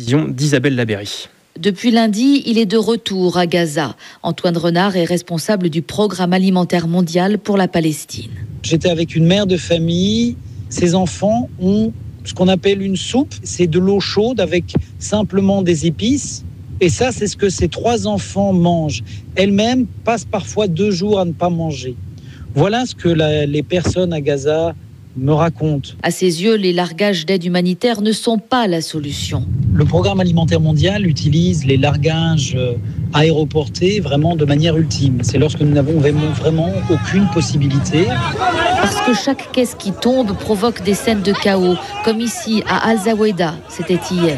précision d'Isabelle Labéry. Depuis lundi, il est de retour à Gaza. Antoine Renard est responsable du Programme alimentaire mondial pour la Palestine. J'étais avec une mère de famille. Ses enfants ont ce qu'on appelle une soupe. C'est de l'eau chaude avec simplement des épices. Et ça, c'est ce que ces 3 enfants mangent. Elle-même passe parfois 2 jours à ne pas manger. Voilà ce que les personnes à Gaza me racontent. À ses yeux, les largages d'aide humanitaire ne sont pas la solution. Le Programme alimentaire mondial utilise les largages aéroportés vraiment de manière ultime. C'est lorsque nous n'avons vraiment aucune possibilité. Parce que chaque caisse qui tombe provoque des scènes de chaos, comme ici à Al-Zaweda, c'était hier.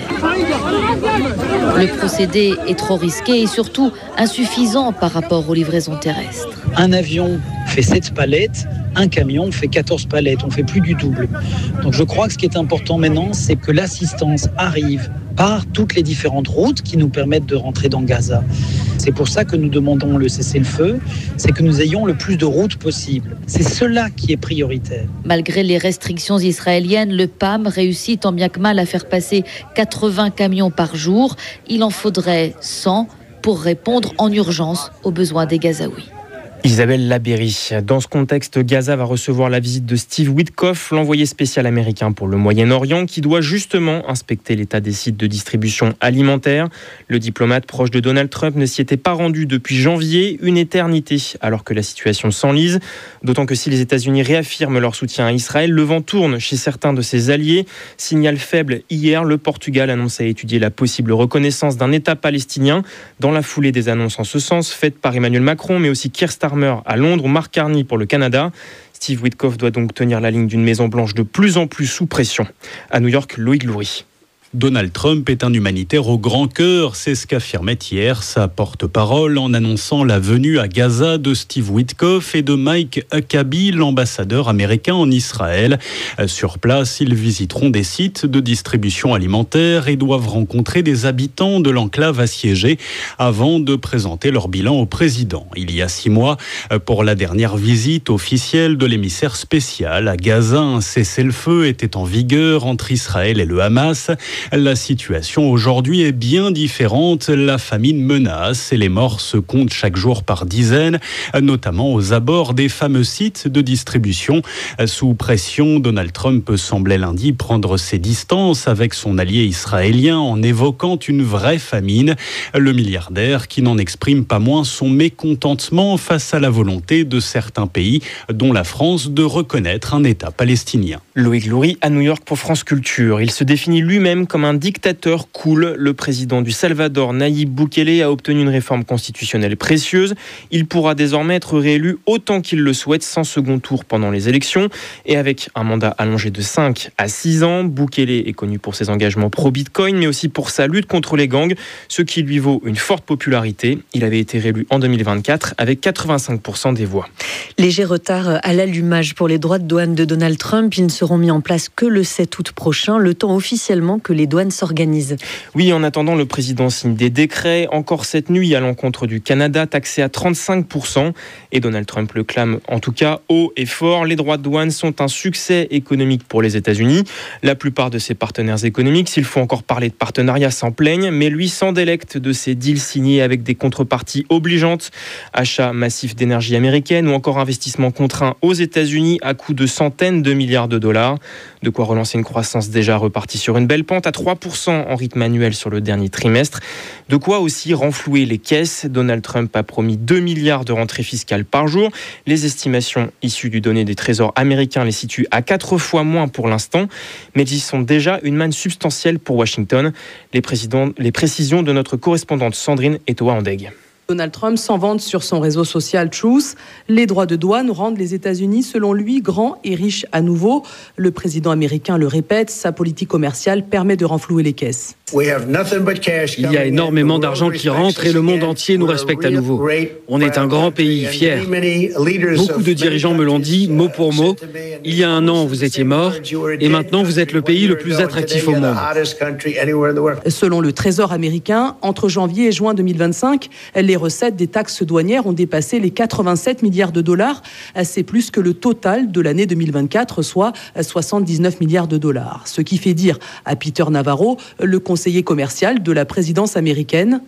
Le procédé est trop risqué et surtout insuffisant par rapport aux livraisons terrestres. Un avion fait 7 palettes, un camion fait 14 palettes, on fait plus du double. Donc je crois que ce qui est important maintenant, c'est que l'assistance arrive par toutes les différentes routes qui nous permettent de rentrer dans Gaza. C'est pour ça que nous demandons le cessez-le-feu, c'est que nous ayons le plus de routes possible. C'est cela qui est prioritaire. Malgré les restrictions israéliennes, le PAM réussit tant bien que mal à faire passer 80 camions par jour. Il en faudrait 100 pour répondre en urgence aux besoins des Gazaouis. Isabelle Labéry. Dans ce contexte, Gaza va recevoir la visite de Steve Witkoff, l'envoyé spécial américain pour le Moyen-Orient, qui doit justement inspecter l'état des sites de distribution alimentaire. Le diplomate proche de Donald Trump ne s'y était pas rendu depuis janvier, une éternité, alors que la situation s'enlise. D'autant que si les États-Unis réaffirment leur soutien à Israël, le vent tourne chez certains de ses alliés. Signal faible hier, le Portugal annonce à étudier la possible reconnaissance d'un État palestinien, dans la foulée des annonces en ce sens faites par Emmanuel Macron, mais aussi Keir Starmer à Londres ou Mark Carney pour le Canada. Steve Witkoff doit donc tenir la ligne d'une Maison-Blanche de plus en plus sous pression. À New York, Loïc Loury. Donald Trump est un humanitaire au grand cœur, c'est ce qu'affirmait hier sa porte-parole en annonçant la venue à Gaza de Steve Witkoff et de Mike Huckabee, l'ambassadeur américain en Israël. Sur place, ils visiteront des sites de distribution alimentaire et doivent rencontrer des habitants de l'enclave assiégée avant de présenter leur bilan au président. Il y a 6 mois, pour la dernière visite officielle de l'émissaire spécial à Gaza, un cessez-le-feu était en vigueur entre Israël et le Hamas. La situation aujourd'hui est bien différente. La famine menace et les morts se comptent chaque jour par dizaines, notamment aux abords des fameux sites de distribution. Sous pression, Donald Trump semblait lundi prendre ses distances avec son allié israélien en évoquant une vraie famine. Le milliardaire qui n'en exprime pas moins son mécontentement face à la volonté de certains pays, dont la France, de reconnaître un État palestinien. Loïc Loury à New York pour France Culture. Il se définit lui-même comme un dictateur cool. Le président du Salvador, Nayib Bukele, a obtenu une réforme constitutionnelle précieuse. Il pourra désormais être réélu autant qu'il le souhaite, sans second tour pendant les élections. Et avec un mandat allongé de 5 à 6 ans, Bukele est connu pour ses engagements pro-Bitcoin, mais aussi pour sa lutte contre les gangs, ce qui lui vaut une forte popularité. Il avait été réélu en 2024 avec 85% des voix. Léger retard à l'allumage pour les droits de douane de Donald Trump. Ils ne seront mis en place que le 7 août prochain, le temps officiellement que les douanes s'organisent. Oui, en attendant, le président signe des décrets. Encore cette nuit, à l'encontre du Canada, taxé à 35%. Et Donald Trump le clame en tout cas haut et fort. Les droits de douane sont un succès économique pour les États-Unis. La plupart de ses partenaires économiques, s'il faut encore parler de partenariat, s'en plaignent. Mais lui s'en délecte de ces deals signés avec des contreparties obligeantes. Achat massif d'énergie américaine ou encore investissement contraint aux États-Unis à coût de centaines de milliards de dollars. De quoi relancer une croissance déjà repartie sur une belle pente à 3% en rythme annuel sur le dernier trimestre. De quoi aussi renflouer les caisses. Donald Trump a promis 2 milliards de rentrées fiscales par jour. Les estimations issues du données des trésors américains les situent à 4 fois moins pour l'instant, mais ils sont déjà une manne substantielle pour Washington. Les précisions de notre correspondante Sandrine Etoa-Andeg. Donald Trump s'en vante sur son réseau social Truth. Les droits de douane rendent les États-Unis, selon lui, grands et riches à nouveau. Le président américain le répète, sa politique commerciale permet de renflouer les caisses. Il y a énormément d'argent qui rentre et le monde entier nous respecte à nouveau. On est un grand pays, fier. Beaucoup de dirigeants me l'ont dit, mot pour mot. Il y a 1 an, vous étiez mort et maintenant, vous êtes le pays le plus attractif au monde. Selon le Trésor américain, entre janvier et juin 2025, les recettes des taxes douanières ont dépassé les 87 milliards de dollars. C'est plus que le total de l'année 2024, soit 79 milliards de dollars. Ce qui fait dire à Peter Navarro, le conseiller commercial de la présidence américaine.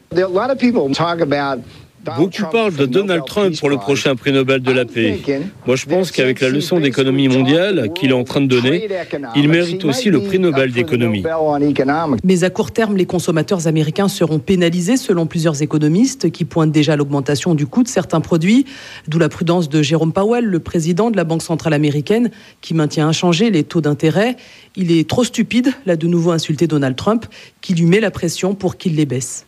Beaucoup parlent de Donald Trump pour le prochain prix Nobel de la paix. Moi, je pense qu'avec la leçon d'économie mondiale qu'il est en train de donner, il mérite aussi le prix Nobel d'économie. Mais à court terme, les consommateurs américains seront pénalisés selon plusieurs économistes qui pointent déjà l'augmentation du coût de certains produits. D'où la prudence de Jérôme Powell, le président de la Banque centrale américaine, qui maintient inchangés les taux d'intérêt. Il est trop stupide, l'a de nouveau insulté Donald Trump, qui lui met la pression pour qu'il les baisse.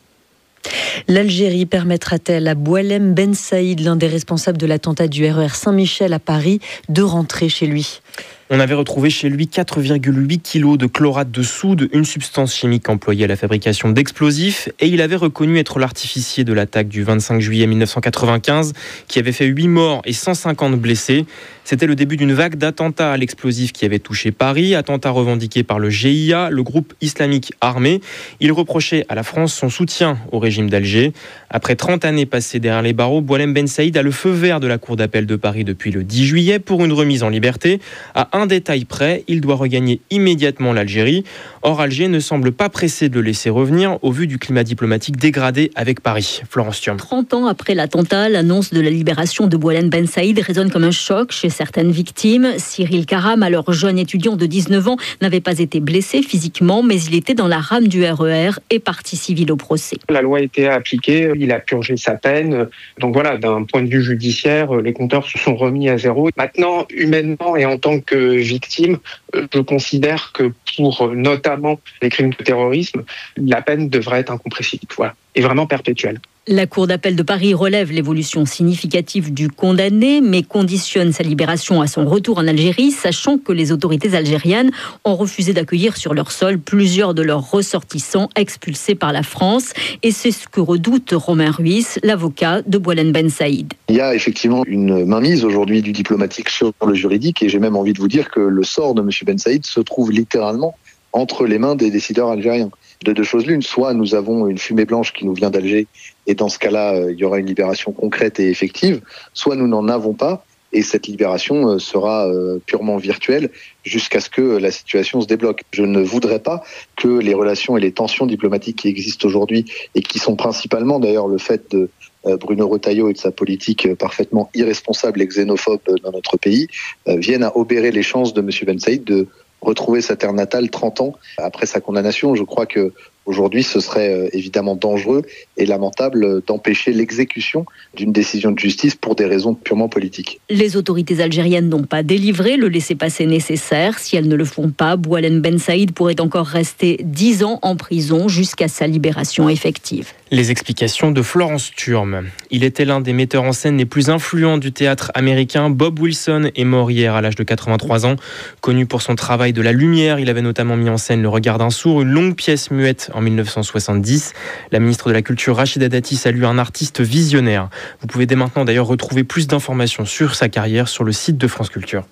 L'Algérie permettra-t-elle à Boualem Ben Saïd, l'un des responsables de l'attentat du RER Saint-Michel à Paris, de rentrer chez lui ? On avait retrouvé chez lui 4,8 kg de chlorate de soude, une substance chimique employée à la fabrication d'explosifs, et il avait reconnu être l'artificier de l'attaque du 25 juillet 1995, qui avait fait 8 morts et 150 blessés. C'était le début d'une vague d'attentats à l'explosif qui avait touché Paris, attentats revendiqués par le GIA, le groupe islamique armé. Il reprochait à la France son soutien au régime d'Alger. Après 30 années passées derrière les barreaux, Boualem Ben Saïd a le feu vert de la Cour d'appel de Paris depuis le 10 juillet pour une remise en liberté. À un détail près, il doit regagner immédiatement l'Algérie. Or, Alger ne semble pas pressé de le laisser revenir au vu du climat diplomatique dégradé avec Paris. Florence Thiam. 30 ans après l'attentat, l'annonce de la libération de Boualem Ben Saïd résonne comme un choc chez certaines victimes. Cyril Karam, alors jeune étudiant de 19 ans, n'avait pas été blessé physiquement, mais il était dans la rame du RER et partie civile au procès. La loi a été appliquée, il a purgé sa peine. Donc voilà, d'un point de vue judiciaire, les compteurs se sont remis à zéro. Maintenant, humainement et en tant que victime, je considère que pour notamment les crimes de terrorisme, la peine devrait être incompressible, voilà, et vraiment perpétuelle. La Cour d'appel de Paris relève l'évolution significative du condamné, mais conditionne sa libération à son retour en Algérie, sachant que les autorités algériennes ont refusé d'accueillir sur leur sol plusieurs de leurs ressortissants expulsés par la France. Et c'est ce que redoute Romain Ruiz, l'avocat de Boualem Ben Saïd. Il y a effectivement une mainmise aujourd'hui du diplomatique sur le juridique, et j'ai même envie de vous dire que le sort de M. Ben Saïd se trouve littéralement entre les mains des décideurs algériens. De deux choses l'une, soit nous avons une fumée blanche qui nous vient d'Alger, et dans ce cas-là, il y aura une libération concrète et effective, soit nous n'en avons pas, et cette libération sera purement virtuelle jusqu'à ce que la situation se débloque. Je ne voudrais pas que les relations et les tensions diplomatiques qui existent aujourd'hui, et qui sont principalement d'ailleurs le fait de Bruno Retailleau et de sa politique parfaitement irresponsable et xénophobe dans notre pays, viennent à obérer les chances de M. Ben Saïd de retrouver sa terre natale 30 ans après sa condamnation. Je crois que aujourd'hui, ce serait évidemment dangereux et lamentable d'empêcher l'exécution d'une décision de justice pour des raisons purement politiques. Les autorités algériennes n'ont pas délivré le laissez-passer nécessaire. Si elles ne le font pas, Boualem Ben Saïd pourrait encore rester 10 ans en prison jusqu'à sa libération effective. Les explications de Florence Thurm. Il était l'un des metteurs en scène les plus influents du théâtre américain. Bob Wilson est mort hier à l'âge de 83 ans. Connu pour son travail de la lumière, il avait notamment mis en scène Le Regard d'un sourd, une longue pièce muette en 1970. La ministre de la Culture, Rachida Dati, salue un artiste visionnaire. Vous pouvez dès maintenant d'ailleurs retrouver plus d'informations sur sa carrière sur le site de France Culture.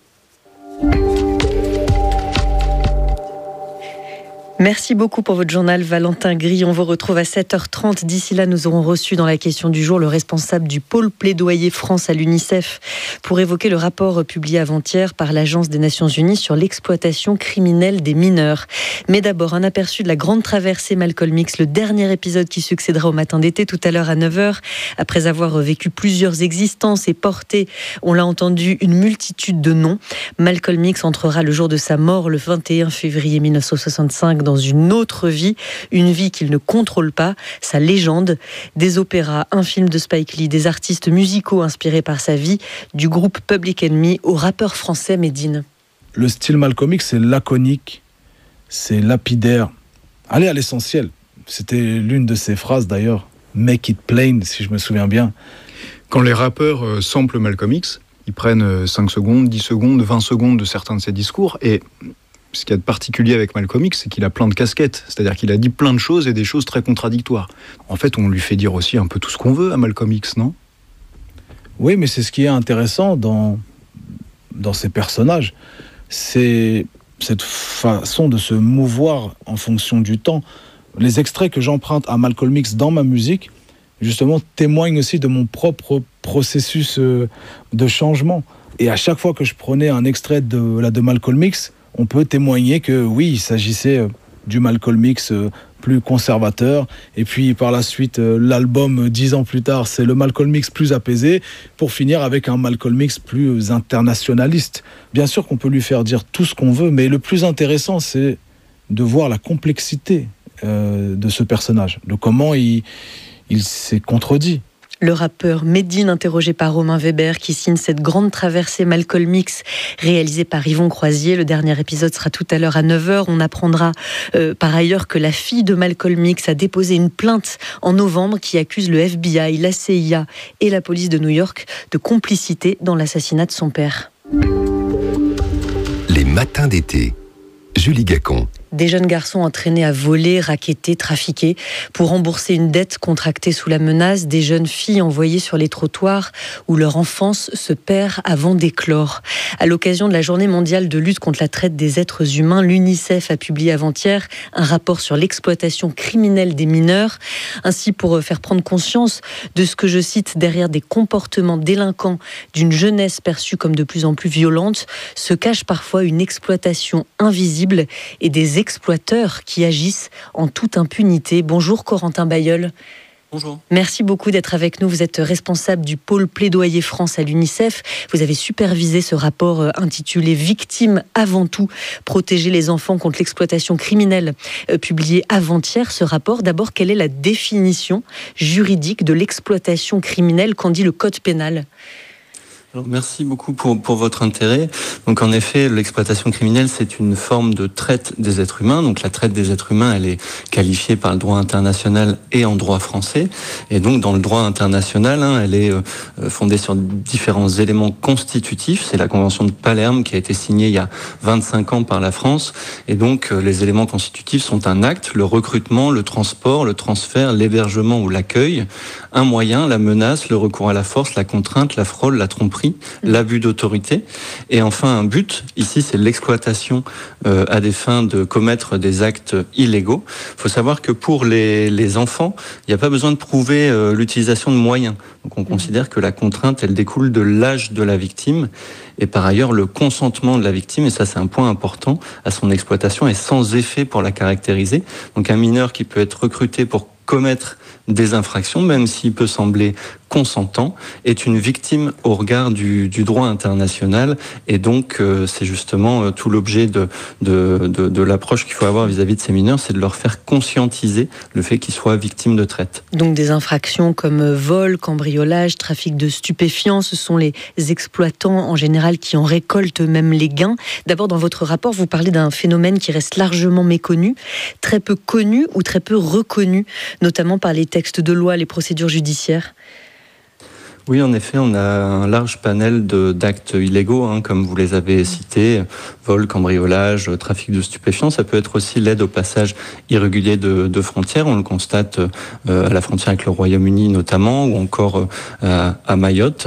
Merci beaucoup pour votre journal, Valentin Gris. On vous retrouve à 7h30. D'ici là, nous aurons reçu dans la question du jour le responsable du pôle plaidoyer France à l'UNICEF pour évoquer le rapport publié avant-hier par l'Agence des Nations Unies sur l'exploitation criminelle des mineurs. Mais d'abord, un aperçu de la grande traversée Malcolm X, le dernier épisode qui succédera au matin d'été tout à l'heure à 9h. Après avoir vécu plusieurs existences et porté, on l'a entendu, une multitude de noms, Malcolm X entrera le jour de sa mort, le 21 février 1965, dans une autre vie, une vie qu'il ne contrôle pas, sa légende, des opéras, un film de Spike Lee, des artistes musicaux inspirés par sa vie, du groupe Public Enemy au rappeur français Medine. Le style Malcolm X, c'est laconique, c'est lapidaire, aller à l'essentiel. C'était l'une de ses phrases d'ailleurs, make it plain, si je me souviens bien. Quand les rappeurs samplent Malcolm X, ils prennent 5 secondes, 10 secondes, 20 secondes de certains de ses discours, et ce qu'il y a de particulier avec Malcolm X, c'est qu'il a plein de casquettes. C'est-à-dire qu'il a dit plein de choses et des choses très contradictoires. En fait, on lui fait dire aussi un peu tout ce qu'on veut à Malcolm X, non ? Oui, mais c'est ce qui est intéressant dans ces personnages. C'est cette façon de se mouvoir en fonction du temps. Les extraits que j'emprunte à Malcolm X dans ma musique justement, témoigne aussi de mon propre processus de changement. Et à chaque fois que je prenais un extrait de Malcolm X, on peut témoigner que oui, il s'agissait du Malcolm X plus conservateur. Et puis par la suite, l'album 10 ans plus tard, c'est le Malcolm X plus apaisé, pour finir avec un Malcolm X plus internationaliste. Bien sûr qu'on peut lui faire dire tout ce qu'on veut, mais le plus intéressant, c'est de voir la complexité de ce personnage, de comment il s'est contredit. Le rappeur Medine, interrogé par Romain Weber, qui signe cette grande traversée Malcolm X, réalisée par Yvon Croisier. Le dernier épisode sera tout à l'heure à 9h. On apprendra par ailleurs que la fille de Malcolm X a déposé une plainte en novembre qui accuse le FBI, la CIA et la police de New York de complicité dans l'assassinat de son père. Les matins d'été. Julie Gacon. Des jeunes garçons entraînés à voler, racketter, trafiquer pour rembourser une dette contractée sous la menace, des jeunes filles envoyées sur les trottoirs où leur enfance se perd avant d'éclore. À l'occasion de la journée mondiale de lutte contre la traite des êtres humains, l'UNICEF a publié avant-hier un rapport sur l'exploitation criminelle des mineurs, ainsi pour faire prendre conscience de ce que je cite, derrière des comportements délinquants d'une jeunesse perçue comme de plus en plus violente, se cache parfois une exploitation invisible et des exploiteurs qui agissent en toute impunité. Bonjour Corentin Bailleul. Bonjour. Merci beaucoup d'être avec nous. Vous êtes responsable du pôle plaidoyer France à l'UNICEF. Vous avez supervisé ce rapport intitulé « Victimes avant tout, protéger les enfants contre l'exploitation criminelle » publié avant-hier. Ce rapport, d'abord, quelle est la définition juridique de l'exploitation criminelle qu'en dit le Code pénal ? Alors, merci beaucoup pour votre intérêt. Donc en effet, l'exploitation criminelle, c'est une forme de traite des êtres humains. Donc la traite des êtres humains, elle est qualifiée par le droit international et en droit français. Et donc dans le droit international, elle est fondée sur différents éléments constitutifs. C'est la Convention de Palerme qui a été signée il y a 25 ans par la France. Et donc les éléments constitutifs sont un acte, le recrutement, le transport, le transfert, l'hébergement ou l'accueil, un moyen, la menace, le recours à la force, la contrainte, la fraude, la tromperie, l'abus d'autorité, et enfin un but, ici c'est l'exploitation à des fins de commettre des actes illégaux. Il faut savoir que pour les enfants, il n'y a pas besoin de prouver l'utilisation de moyens. Donc on considère que la contrainte, elle découle de l'âge de la victime, et par ailleurs le consentement de la victime, et ça c'est un point important, à son exploitation est sans effet pour la caractériser. Donc un mineur qui peut être recruté pour commettre des infractions, même s'il peut sembler consentant, est une victime au regard du droit international, et donc c'est justement tout l'objet de l'approche qu'il faut avoir vis-à-vis de ces mineurs, c'est de leur faire conscientiser le fait qu'ils soient victimes de traite. Donc des infractions comme vol, cambriolage, trafic de stupéfiants, ce sont les exploitants en général qui en récoltent même les gains. D'abord, dans votre rapport, vous parlez d'un phénomène qui reste largement méconnu, très peu connu ou très peu reconnu, notamment par les textes de loi, les procédures judiciaires. Oui, en effet, on a un large panel d'actes illégaux, comme vous les avez cités, vol, cambriolage, trafic de stupéfiants. Ça peut être aussi l'aide au passage irrégulier de frontières. On le constate à la frontière avec le Royaume-Uni notamment, ou encore à Mayotte.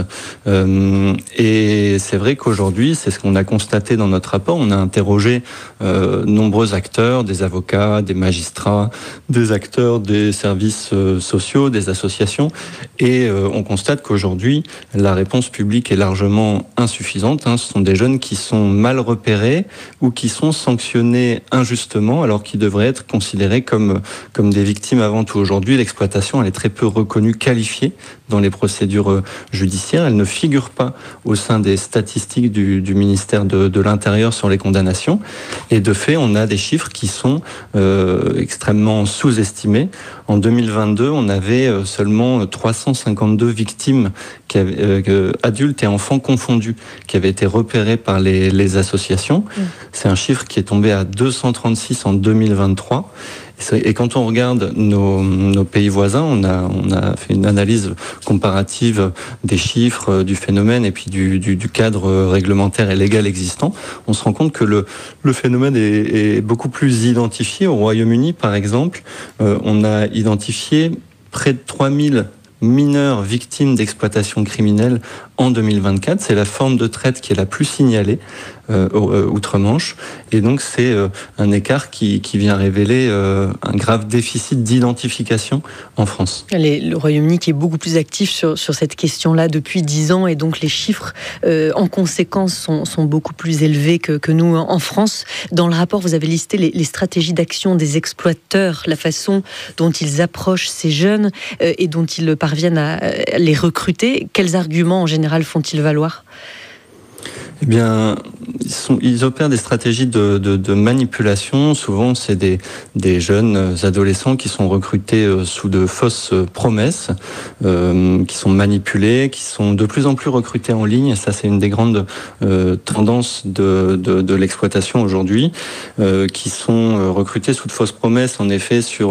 Et c'est vrai qu'aujourd'hui, c'est ce qu'on a constaté dans notre rapport. On a interrogé nombreux acteurs, des avocats, des magistrats, des acteurs des services sociaux, des associations, et on constate qu'aujourd'hui, la réponse publique est largement insuffisante. Ce sont des jeunes qui sont mal repérés ou qui sont sanctionnés injustement, alors qu'ils devraient être considérés comme des victimes avant tout. Aujourd'hui, l'exploitation, elle est très peu reconnue, qualifiée dans les procédures judiciaires. Elle ne figure pas au sein des statistiques du ministère de l'Intérieur sur les condamnations. Et de fait, on a des chiffres qui sont extrêmement sous-estimés. En 2022, on avait seulement 352 victimes adultes et enfants confondus qui avaient été repérés par les associations. C'est un chiffre qui est tombé à 236 en 2023. Et quand on regarde nos pays voisins, on a fait une analyse comparative des chiffres, du phénomène et puis du cadre réglementaire et légal existant. On se rend compte que le phénomène est beaucoup plus identifié. Au Royaume-Uni, par exemple, on a identifié près de 3000 mineurs victimes d'exploitation criminelle en 2024. C'est la forme de traite qui est la plus signalée outre-Manche. Et donc, c'est un écart qui vient révéler un grave déficit d'identification en France. Le Royaume-Uni qui est beaucoup plus actif sur cette question-là depuis 10 ans, et donc les chiffres, en conséquence, sont beaucoup plus élevés que nous en France. Dans le rapport, vous avez listé les stratégies d'action des exploiteurs, la façon dont ils approchent ces jeunes et dont ils parviennent à les recruter. Quels arguments, en général, font-ils valoir ? Eh bien, ils opèrent des stratégies de manipulation. Souvent, c'est des jeunes adolescents qui sont recrutés sous de fausses promesses, qui sont manipulés, qui sont de plus en plus recrutés en ligne. Et ça, c'est une des grandes tendances de l'exploitation aujourd'hui, qui sont recrutés sous de fausses promesses, en effet, sur...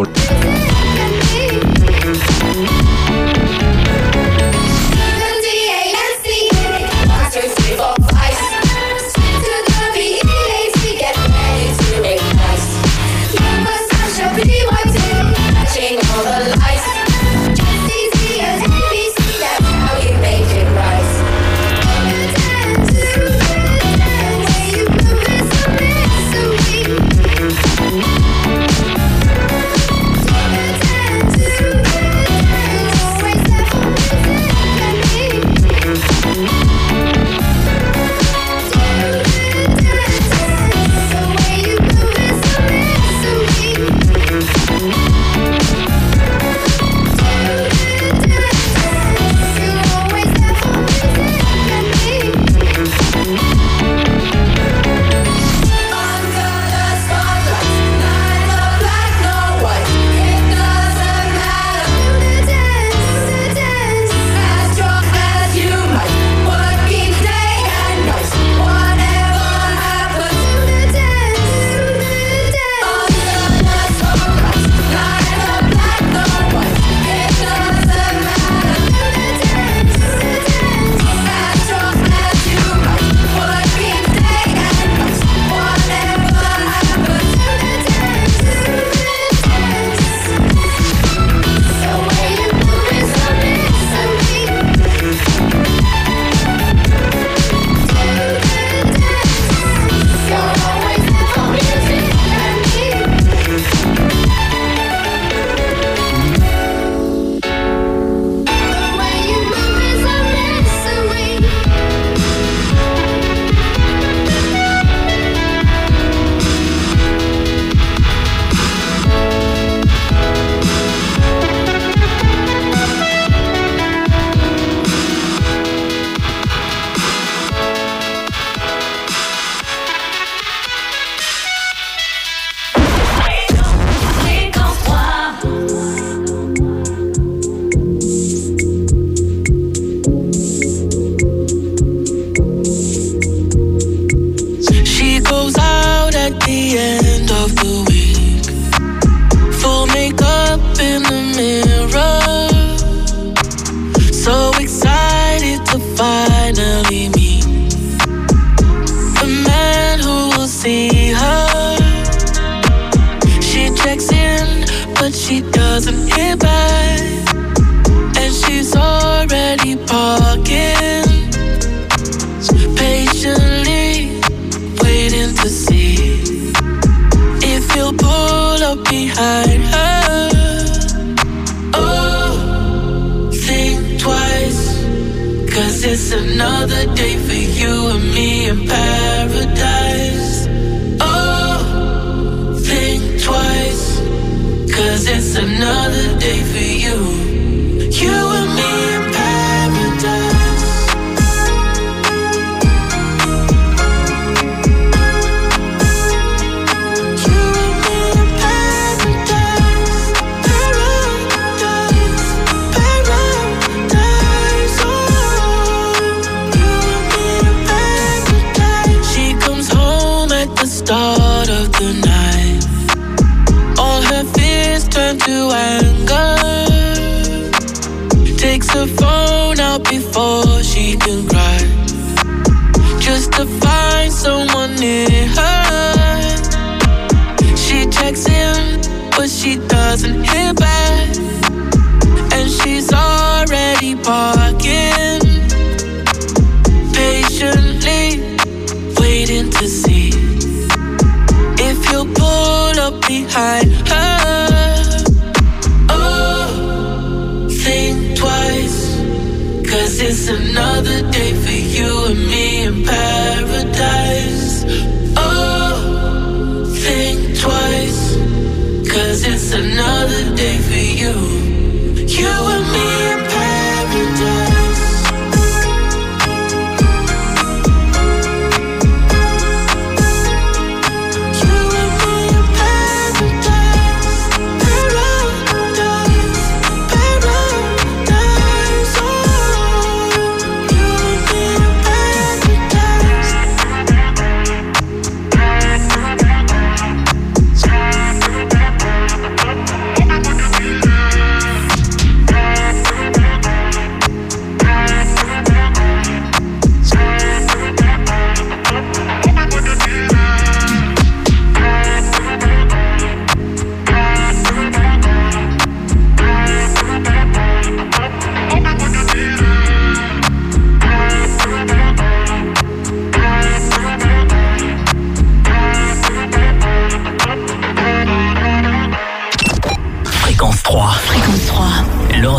Start of the night, all her fears turn to anger.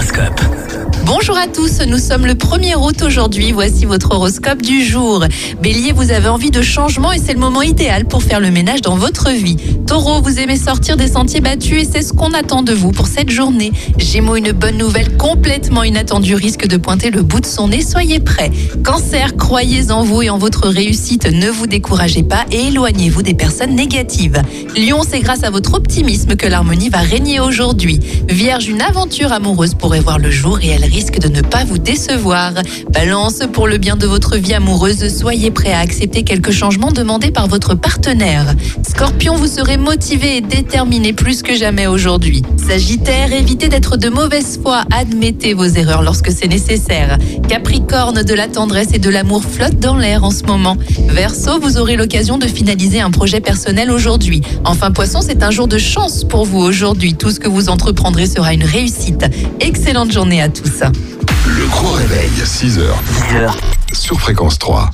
L'horoscope. Bonjour à tous, nous sommes le 1er août aujourd'hui, voici votre horoscope du jour. Bélier, vous avez envie de changement et c'est le moment idéal pour faire le ménage dans votre vie. Taureau, vous aimez sortir des sentiers battus et c'est ce qu'on attend de vous pour cette journée. Gémeaux, une bonne nouvelle complètement inattendue risque de pointer le bout de son nez, soyez prêts. Cancer, croyez en vous et en votre réussite, ne vous découragez pas et éloignez-vous des personnes négatives. Lion, c'est grâce à votre optimisme que l'harmonie va régner aujourd'hui. Vierge, une aventure amoureuse pourrait voir le jour et elle risque de ne pas vous décevoir. Balance, pour le bien de votre vie amoureuse, soyez prêt à accepter quelques changements demandés par votre partenaire. Scorpion, vous serez motivé et déterminé plus que jamais aujourd'hui. Sagittaire, évitez d'être de mauvaise foi, admettez vos erreurs lorsque c'est nécessaire. Capricorne, de la tendresse et de l'amour flottent dans l'air en ce moment. Verseau, vous aurez l'occasion de finaliser un projet personnel aujourd'hui. Enfin Poisson, c'est un jour de chance pour vous aujourd'hui. Tout ce que vous entreprendrez sera une réussite. Excellente journée à tous. Le gros réveil, 6h. Sur Fréquence 3.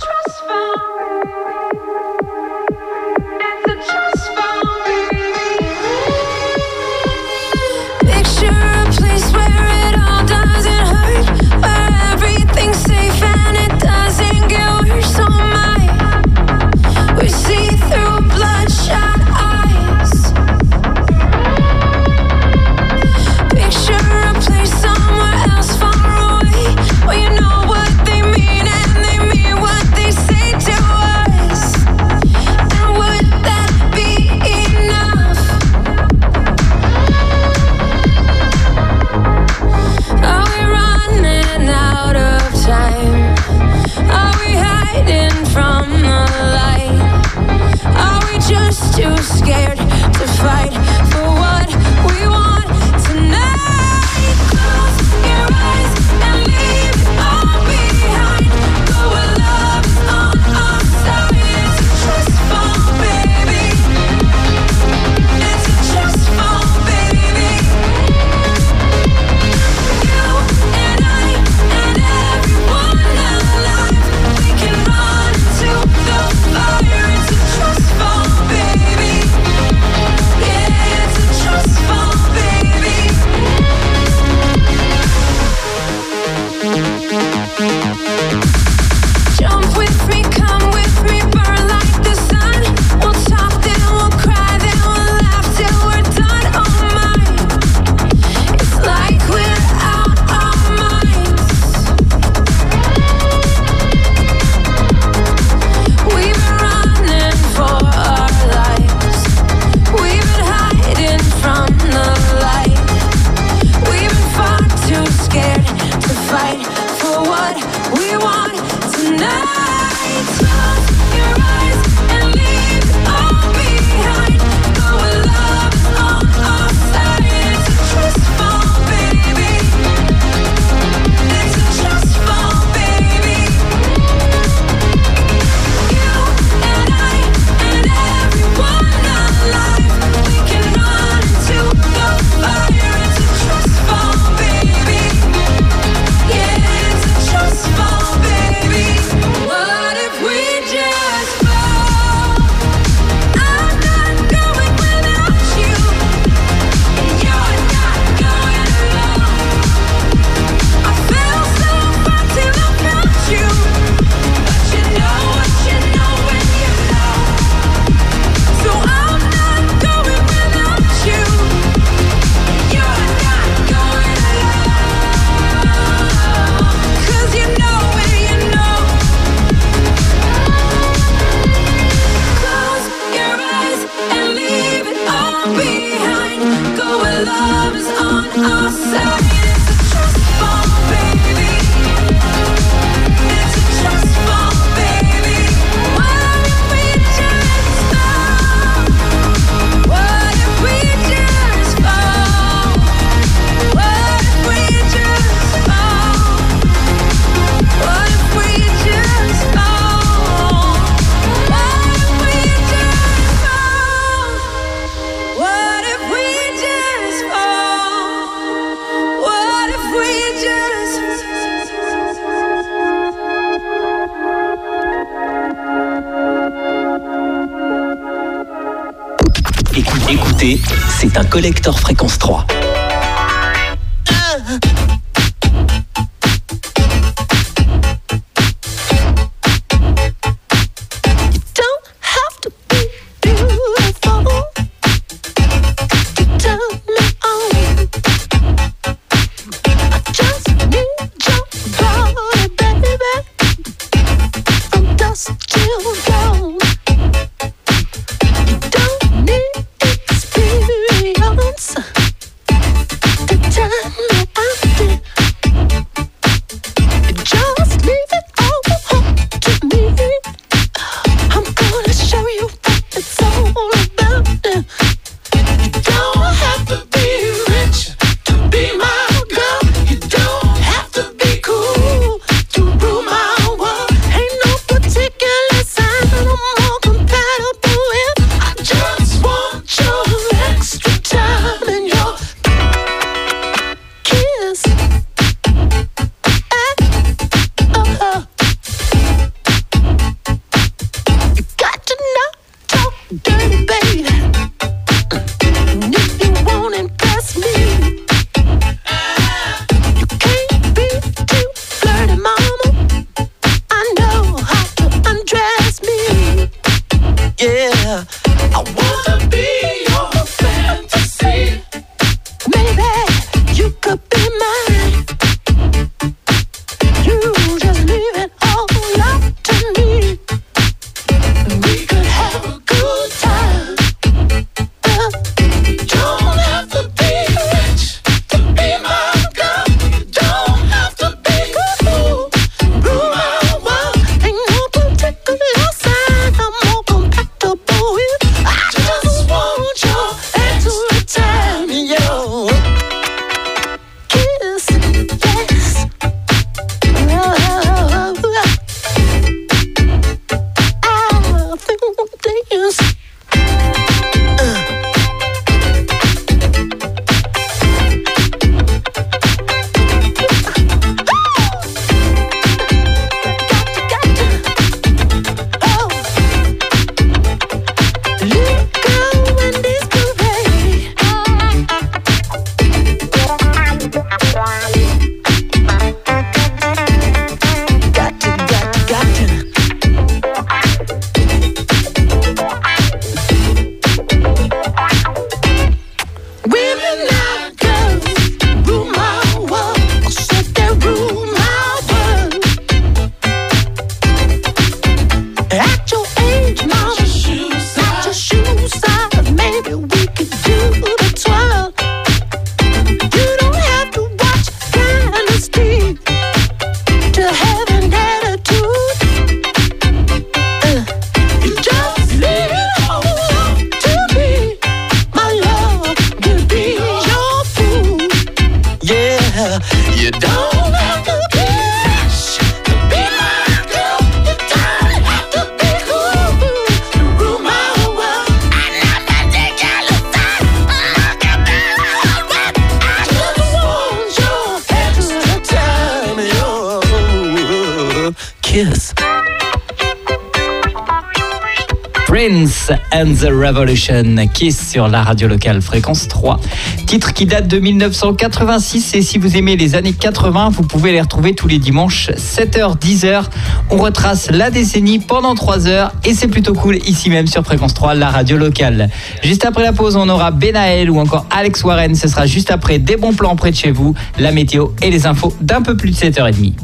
Écoutez, c'est un collector Fréquence 3. Prince and the Revolution, Kiss sur la radio locale Fréquence 3. Titre qui date de 1986 et si vous aimez les années 80, vous pouvez les retrouver tous les dimanches 7h-10h. On retrace la décennie pendant 3 heures et c'est plutôt cool ici même sur Fréquence 3, la radio locale. Juste après la pause, on aura Benaël ou encore Alex Warren. Ce sera juste après des bons plans près de chez vous, la météo et les infos d'un peu plus de 7h30.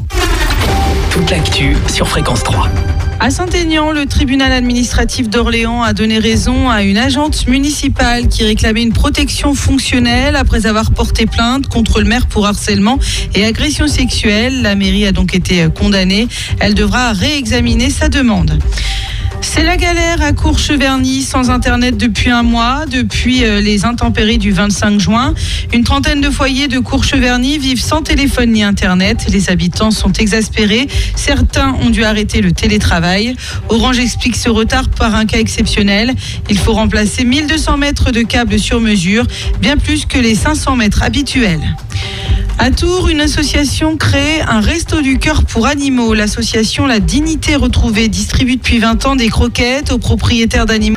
Toute l'actu sur Fréquence 3. À Saint-Aignan, le tribunal administratif d'Orléans a donné raison à une agente municipale qui réclamait une protection fonctionnelle après avoir porté plainte contre le maire pour harcèlement et agression sexuelle. La mairie a donc été condamnée. Elle devra réexaminer sa demande. C'est la galère à Courcheverny, sans Internet depuis un mois, depuis les intempéries du 25 juin. Une trentaine de foyers de Courcheverny vivent sans téléphone ni Internet. Les habitants sont exaspérés. Certains ont dû arrêter le télétravail. Orange explique ce retard par un cas exceptionnel. Il faut remplacer 1200 mètres de câbles sur mesure, bien plus que les 500 mètres habituels. À Tours, une association crée un resto du cœur pour animaux. L'association La Dignité Retrouvée distribue depuis 20 ans des croquettes aux propriétaires d'animaux.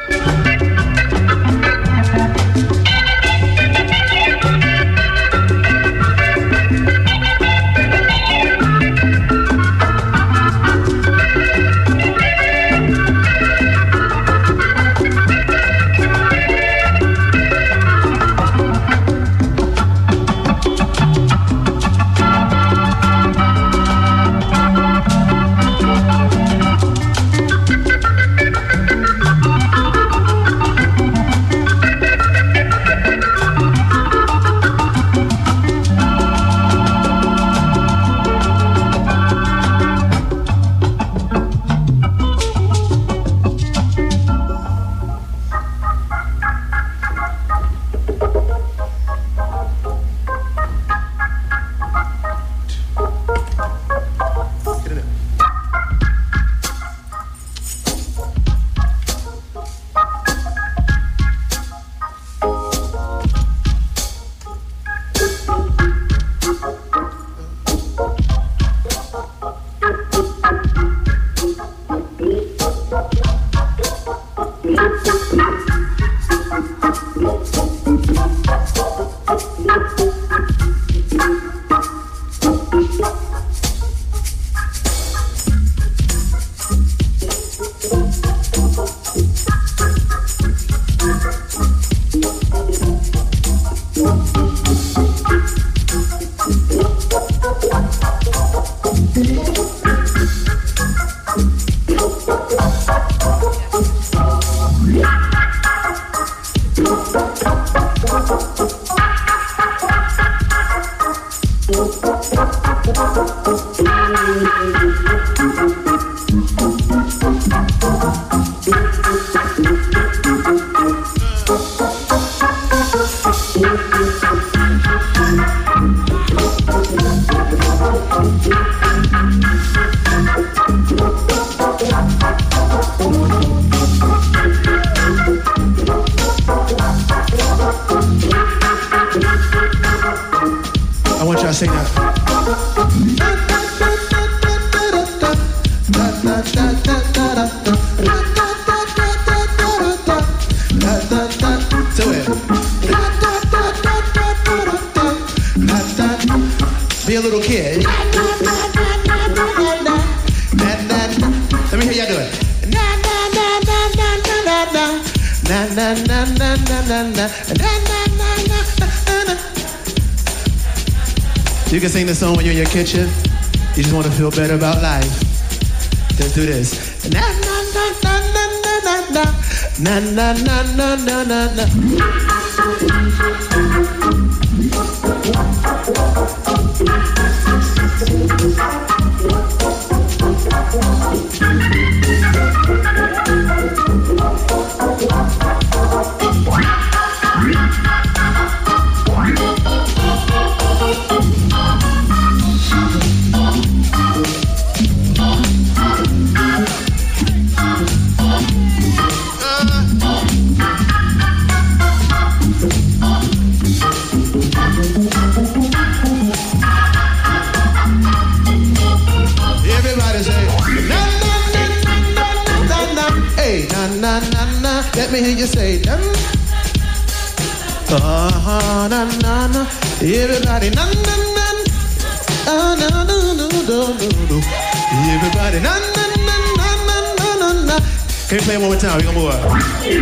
be a little kid. Let me hear y'all do it. You can sing this song when you're in your kitchen. You just want to feel better about life. Just do this. Na na na na na na na na na na na na. Let me hear you say, na na na. Everybody, na na na. Na na na na. Everybody, na na na na na na. Can you play it one more time? We gonna move up.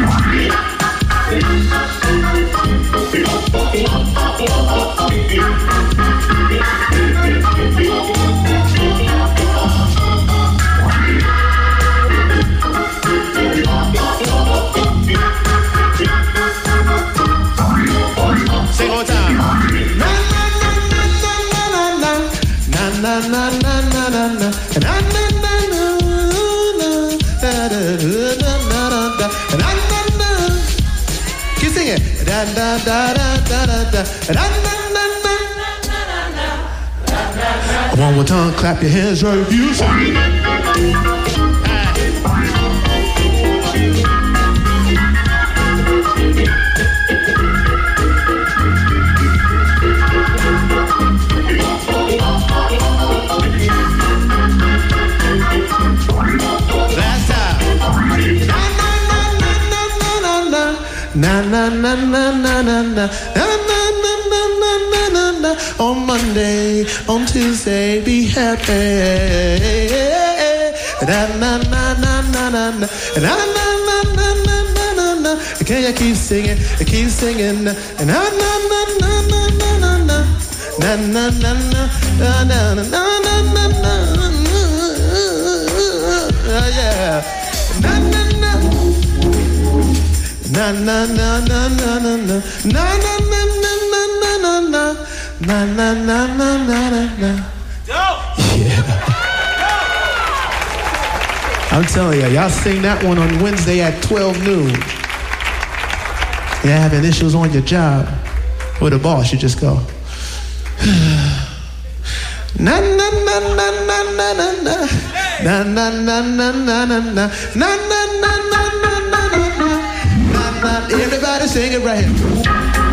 Sing one time. Na na na na na na na na na na na na na na na na. Keep singing. Da da da da da da da da da. One more time, clap your hands right if you sing. Na na na na na na na na na na na na na na. On Monday, on Tuesday, be happy. Na na na na na na na na na na na na na. Can you keep singing? Keep singing. Na na na na na na na na. Na na na na na na na na na. Yeah. Na na na. Na na na na na na na na na na na na na na na na na na. Yeah. I'm telling y'all sing that one on Wednesday at 12 noon. You're having issues on your job with a boss, you just go. Na na na na na na na na na na na na na na na na na. Everybody sing it right here.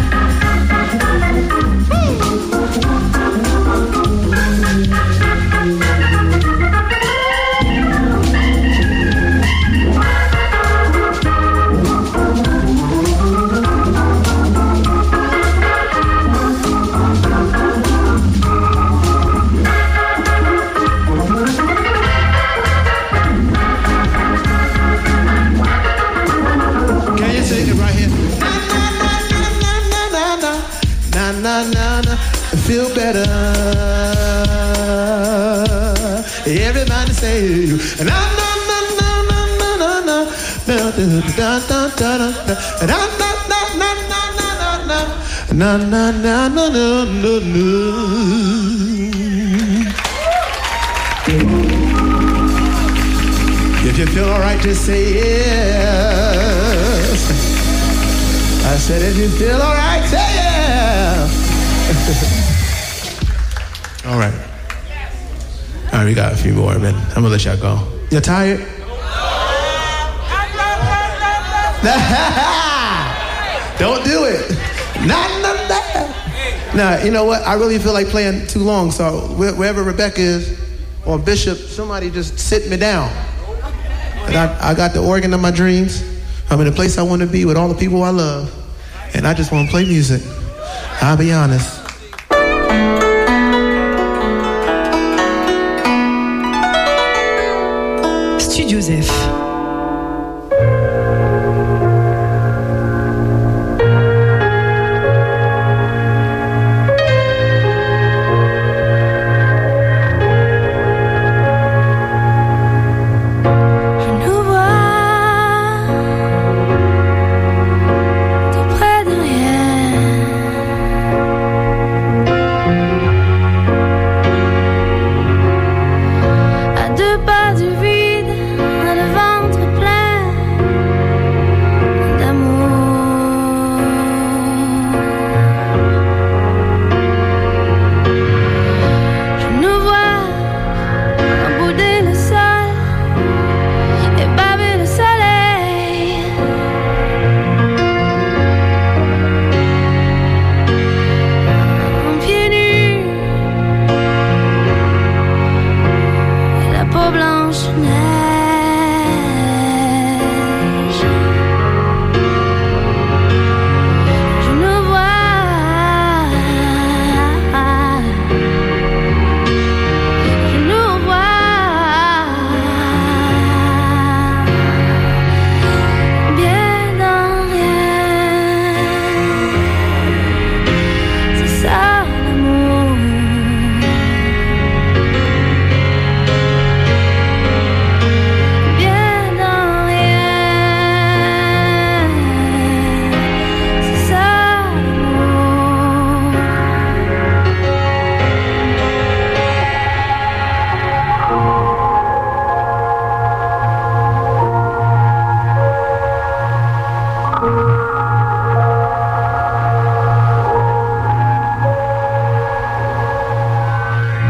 Feel better. Everybody say na na na na na na na na na na na na na. If you feel alright, just say yes. I said if you feel alright, say yeah. All right. All right, we got a few more, man. I'm gonna let y'all go. You tired? Don't do it. Nah, you know what? I really feel like playing too long, so wherever Rebecca is, or Bishop, somebody just sit me down. And I got the organ of my dreams. I'm in the place I want to be with all the people I love. And I just want to play music. I'll be honest.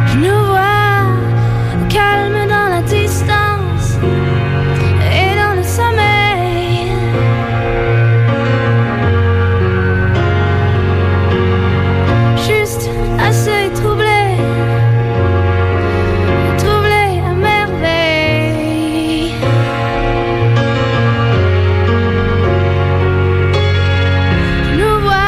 Je nous vois calme dans la distance et dans le sommeil. Juste assez troublé à merveille. Je nous vois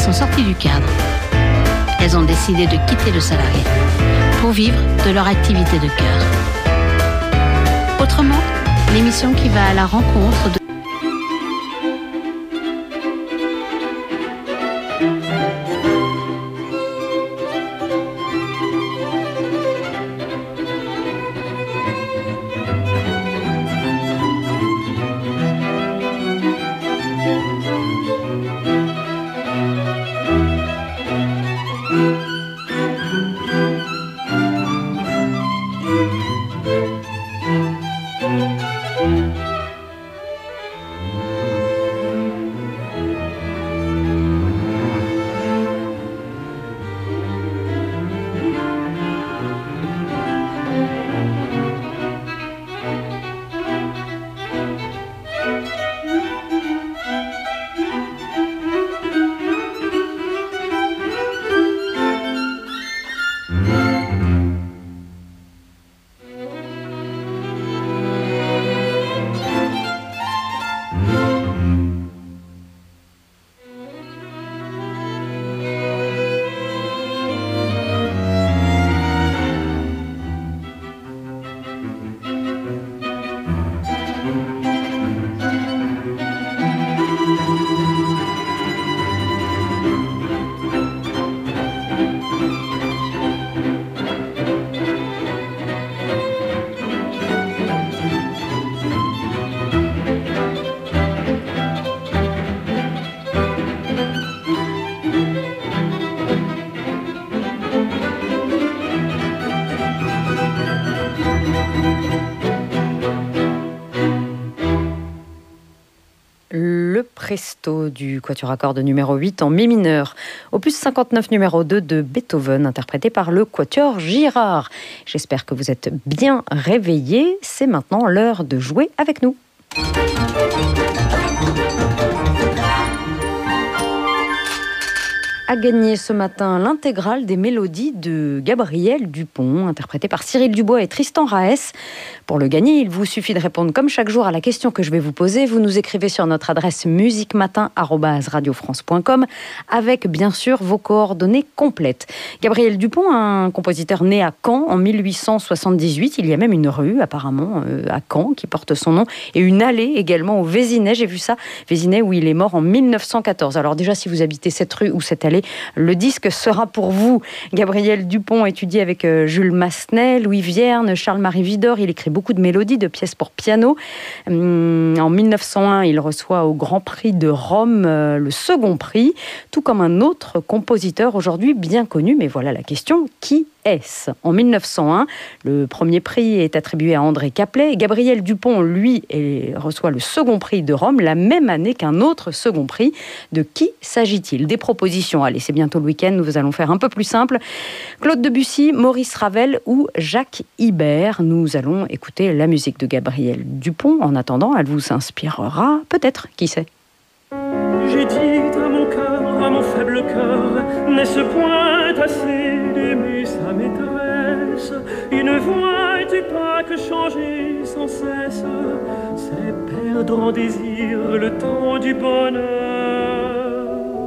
sont sorties du cadre. Elles ont décidé de quitter le salariat pour vivre de leur activité de cœur. Autrement, l'émission qui va à la rencontre de Presto du quatuor à cordes numéro 8 en mi mineur, opus 59 numéro 2 de Beethoven, interprété par le quatuor Girard. J'espère que vous êtes bien réveillés. C'est maintenant l'heure de jouer avec nous. A gagné ce matin l'intégrale des mélodies de Gabriel Dupont, interprétée par Cyril Dubois et Tristan Raès. Pour le gagner, il vous suffit de répondre comme chaque jour à la question que je vais vous poser. Vous nous écrivez sur notre adresse musiquematin@radiofrance.com avec bien sûr vos coordonnées complètes. Gabriel Dupont, un compositeur né à Caen en 1878. Il y a même une rue apparemment à Caen qui porte son nom et une allée également au Vésinet. J'ai vu ça, Vésinet, où il est mort en 1914. Alors déjà, si vous habitez cette rue ou cette allée, le disque sera pour vous. Gabriel Dupont étudie avec Jules Massenet, Louis Vierne, Charles-Marie Widor. Il écrit beaucoup de mélodies, de pièces pour piano. En 1901, il reçoit au Grand Prix de Rome le second prix, tout comme un autre compositeur aujourd'hui bien connu. Mais voilà la question, qui est-ce ? En 1901, le premier prix est attribué à André Caplet. Gabriel Dupont, lui, reçoit le second prix de Rome la même année qu'un autre second prix. De qui s'agit-il ? Des propositions. Allez, c'est bientôt le week-end, nous allons faire un peu plus simple. Claude Debussy, Maurice Ravel ou Jacques Ibert. Nous allons écouter la musique de Gabriel Dupont. En attendant, elle vous inspirera peut-être, qui sait ? J'ai dit à mon cœur, à mon faible cœur, n'est-ce point assez d'aimer sa maîtresse? Et ne vois-tu pas que changer sans cesse, c'est perdre en désir le temps du bonheur?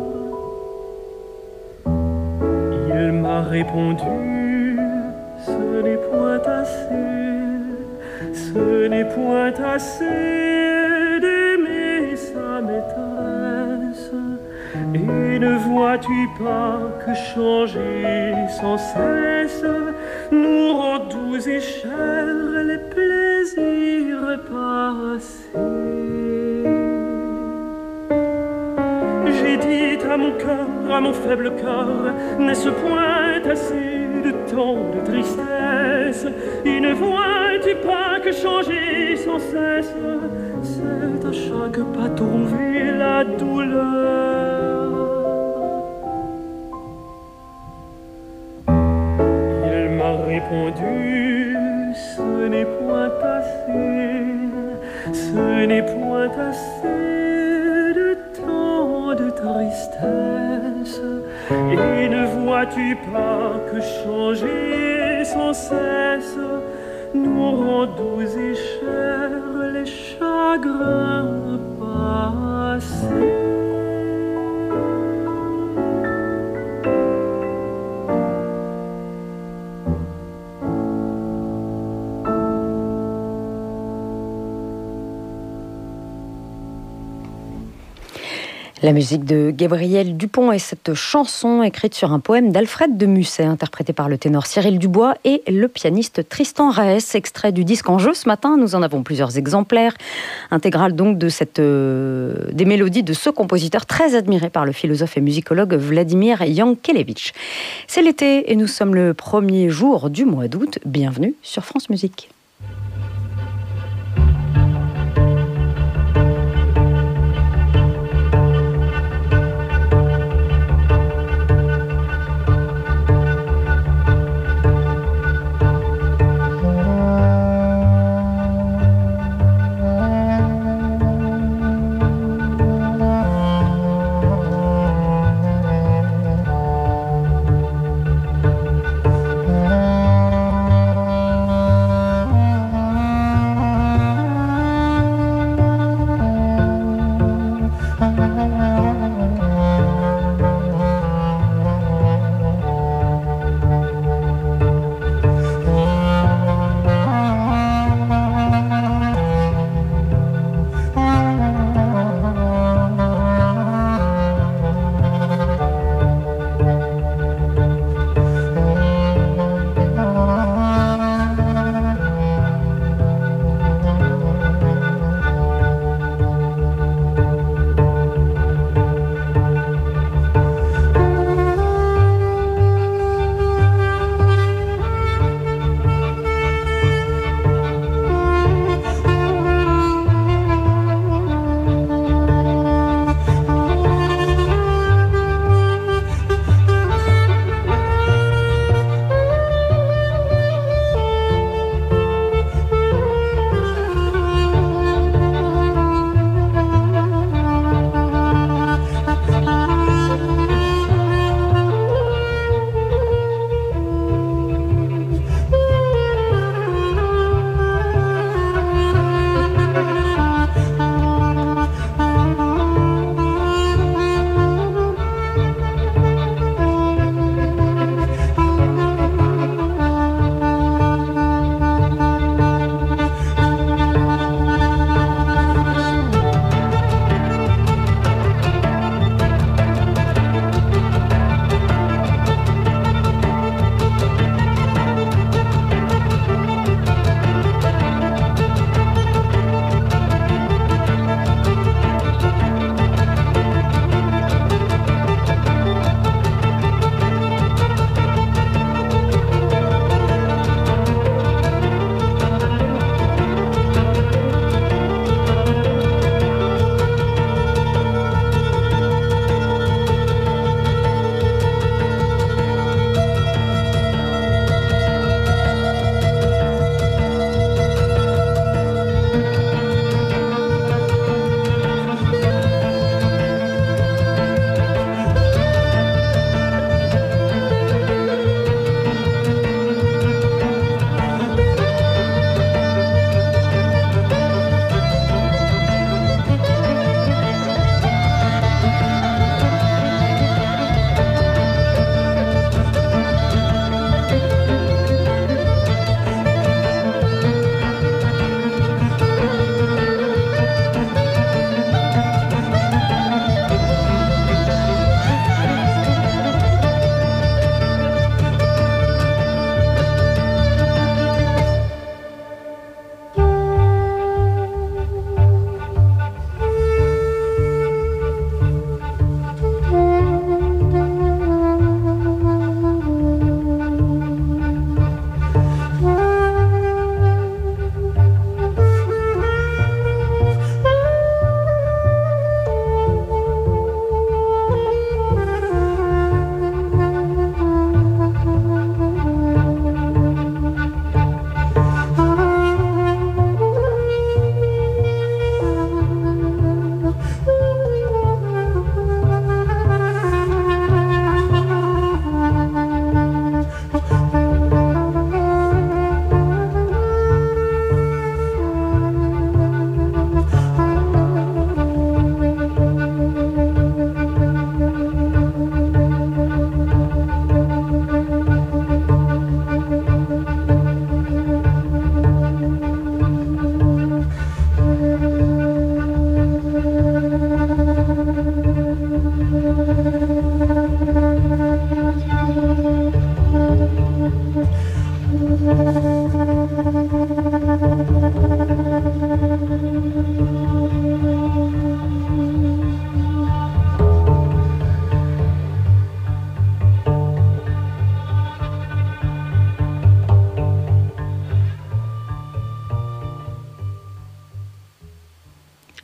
Il m'a répondu, ce n'est point assez, ce n'est point assez d'aimer sa maîtresse. Et ne vois-tu pas que changer sans cesse nous rend doux et chers les plaisirs passés? J'ai dit à mon cœur, à mon faible cœur, n'est-ce point assez de tant de tristesse? Et ne vois-tu pas que changer sans cesse, c'est à chaque pas trouver la douleur? Il m'a répondu, ce n'est point assez, ce n'est point assez de tant de tristesse. Et ne vois-tu pas que changer sans cesse nous rend doux et chers les chagrins passés? La musique de Gabriel Dupont et cette chanson écrite sur un poème d'Alfred de Musset, interprété par le ténor Cyril Dubois et le pianiste Tristan Raès, extrait du disque en jeu ce matin. Nous en avons plusieurs exemplaires, intégrales donc de des mélodies de ce compositeur très admiré par le philosophe et musicologue Vladimir Yankelevitch. C'est l'été et nous sommes le premier jour du mois d'août. Bienvenue sur France Musique.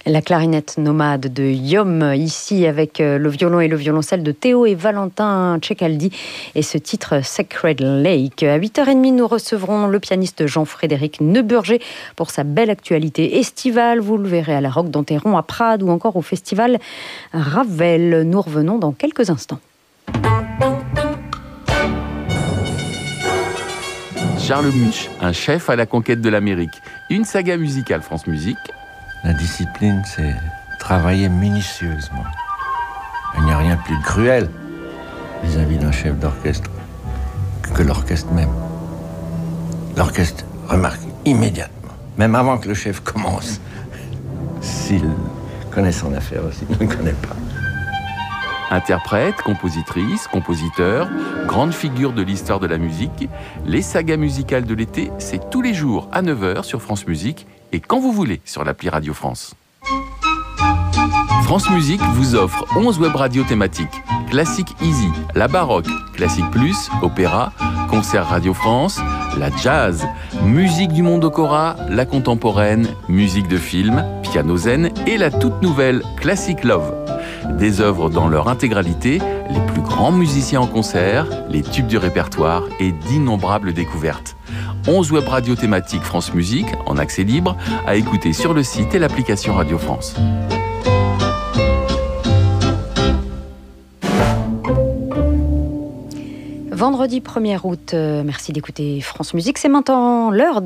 La clarinette nomade de Yom, ici avec le violon et le violoncelle de Théo et Valentin Ceccaldi et ce titre Sacred Lake. À 8h30, nous recevrons le pianiste Jean-Frédéric Neuburger pour sa belle actualité estivale. Vous le verrez à la Roque d'Enterron, à Prades ou encore au festival Ravel. Nous revenons dans quelques instants. Charles Munch, un chef à la conquête de l'Amérique. Une saga musicale France Musique. La discipline, c'est travailler minutieusement. Il n'y a rien de plus cruel vis-à-vis d'un chef d'orchestre que l'orchestre même. L'orchestre remarque immédiatement, même avant que le chef commence, s'il connaît son affaire ou s'il ne le connaît pas. Interprète, compositrice, compositeur, grande figure de l'histoire de la musique, les sagas musicales de l'été, c'est tous les jours à 9h sur France Musique et quand vous voulez sur l'appli Radio France. France Musique vous offre 11 web radios thématiques. Classique Easy, la baroque, Classique Plus, opéra, concert Radio France, la jazz, musique du monde Okora, la contemporaine, musique de film, piano zen et la toute nouvelle Classic Love. Des œuvres dans leur intégralité, les plus grands musiciens en concert, les tubes du répertoire et d'innombrables découvertes. 11 web radios thématiques France Musique, en accès libre, à écouter sur le site et l'application Radio France. Vendredi 1er août, merci d'écouter France Musique. C'est maintenant l'heure